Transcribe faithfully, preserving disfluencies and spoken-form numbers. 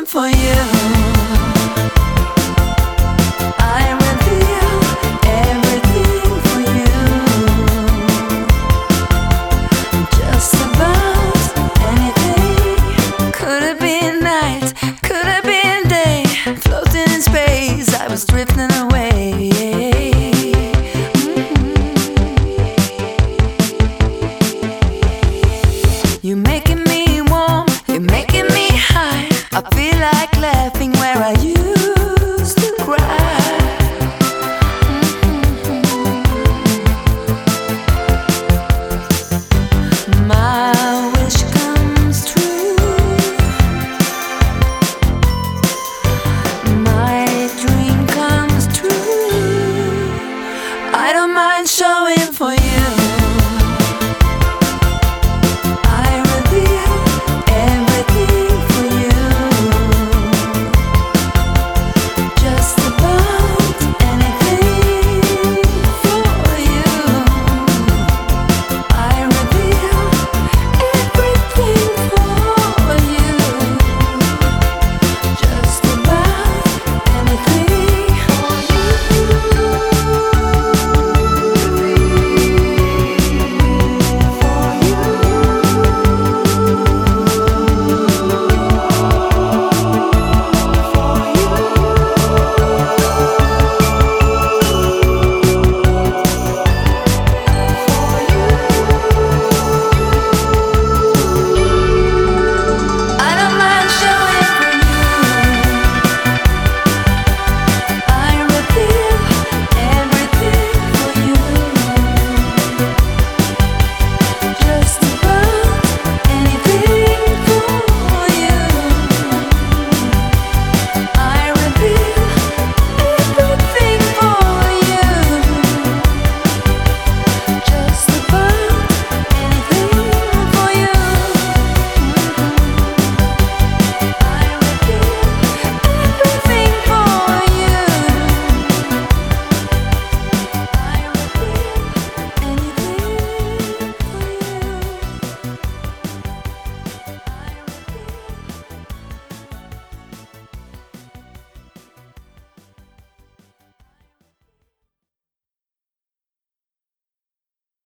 showing for you. I reveal everything for you. Just about anything. Could have been night, could have been day. Floating in space, I was drifting away. You're making me warm, you're making me high. I feel like laughing where I used to cry. Mm-hmm. My wish comes true. My dream comes true. I don't mind showing for you.